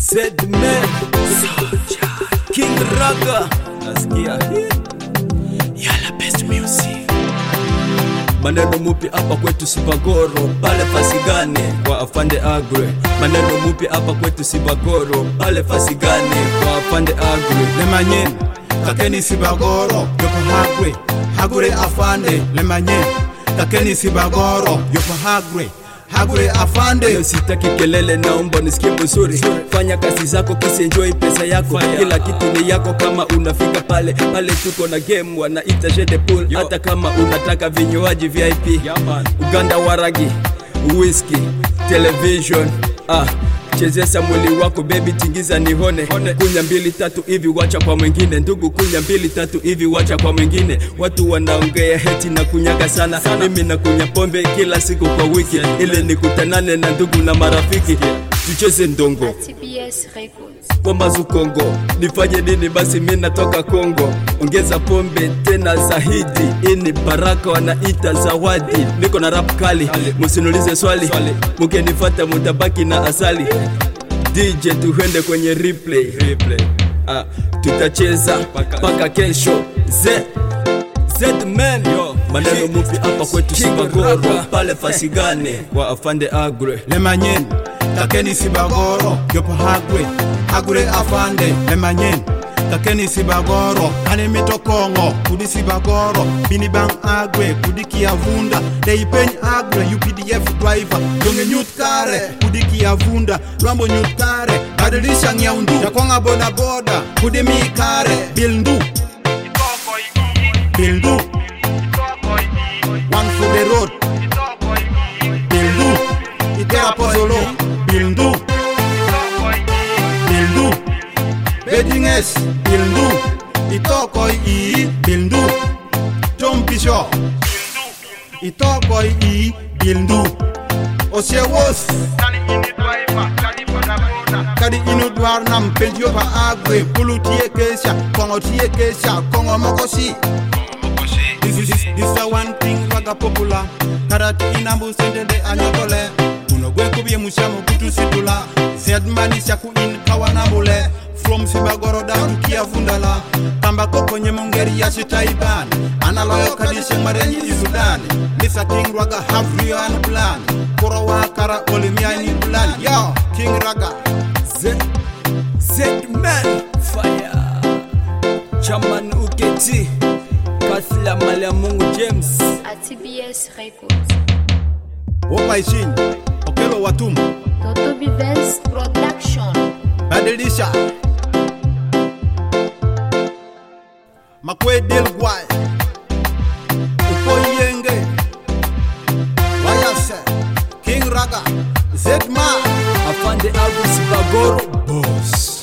Zedman King Raga nasikia Yala best music. Maneno mupi hapa kwetu Sibagoro, pale Fasigane kwa afande Agre. Maneno mupi hapa kwetu Sibagoro, pale Fasigane kwa afande Agre. Lemanyen kakeni Sibagoro yopo Hagre, Hagre afande. Lemanyen kakeni Sibagoro yopo Hagre, Hagre afande. Yo sitaki kelele, naomba nisikie mzuri. Fanya kazi zako kisi enjoy pesa yako. Kila kitu ni yako kama unafika pale. Pale tuko na game wanaita Jede Pool. Hata kama unataka vinywaji VIP, Uganda waragi, whisky, television, chezesa mwili wako baby, tingiza nihone. Kunya 2-3 hivi wacha kwa mwingine. Ndugu kunya 2-3 hivi wacha kwa mwingine. Watu wanaongea heti na kunyaga sana. Mimi na kunya pombe kila siku kwa wiki, ili nikutanane na ndugu na marafiki. Tucheze ndongo TBS Records kwa mazu Kongo. Nifanye nini basi mimi natoka Kongo. Ongeza pombe tena zahidi. Ini baraka wanaita zawadi. Niko na rap kali, msinulize swali. Mkenifuata mutabaki na asali. DJ tuhende kwenye replay. Tutacheza paka kesho. Zedman maneno mupi hapa kwetu Sibagoro, pale Fasigane kwa afande Agre. Lemanyen kakeni Sibagoro yopo Hagre, Hagre afande. Lemanyen kakeni Sibagoro kane mitokongo kudi Sibagoro. Bini bang Agre kudi Kiavunda. Deipeny Agre UPDF driver donge nyut kare kudi Kiavunda. Rambo nyut kare badilisha nyaundu yakonga boda boda kudi mikare. Bilndu Bilndu one for the road. Bilndu Itera Pozolo. Bilndu Bilndu Bedinges. Bilndu Itokoi I. Bilndu Tompisho Itokoi I. Bilndu Osiewos kadi inu dwar nam penjo pa Agre. Pulu tie kesha, kongo tie kesha, kongo mokosi. This is one thing waga popular. Karati inambu sende de anyokole. Unogwe kubye mushamo kutu situla. Zedman shaku in kawanambule. From Sibagoro down to Kiavundala. Tamba koko nye mungeri ya shitaiban. Analoyo kadishe marenyi Sudan. Lisa King Raga have real and plan. Korowa kara olimiani plan. Yo, King Raga Zedman fire. Chaman Uketi Kasla Malia Mungu James at TBS Records. Wopa ishin Okelo Watum Toto Bivens Production. Badilisha Makwe Delgwai Upoyenge Wayase King Raga Zedman afande Agre Sibagoro boss.